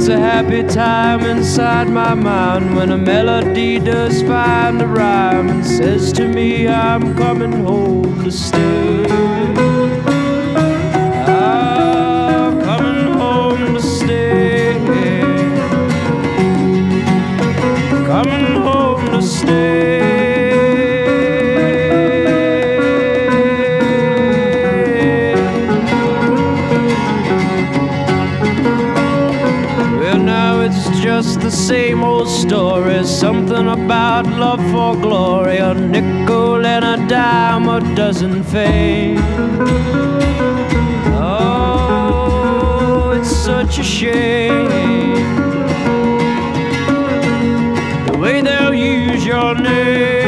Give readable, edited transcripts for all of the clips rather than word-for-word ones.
a happy time inside my mind when a melody does find a rhyme and says to me, I'm coming home to stay. I'm coming home to stay. Coming home to stay. Just the same old story, something about love for glory, a nickel and a dime, a dozen fame. Oh, it's such a shame the way they'll use your name.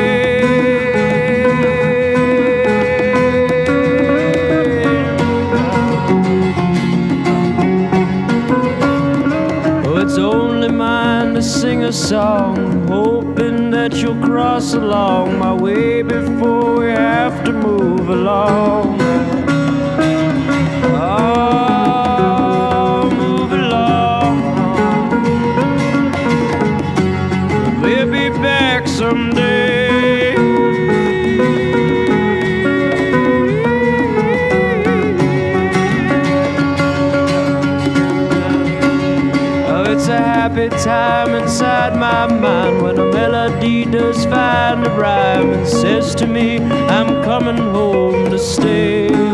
It's only mine to sing a song, hoping that you'll cross along my way before we have to move along. Oh, move along. We'll be back someday. It's a happy time inside my mind when a melody does find a rhyme and says to me, I'm coming home to stay.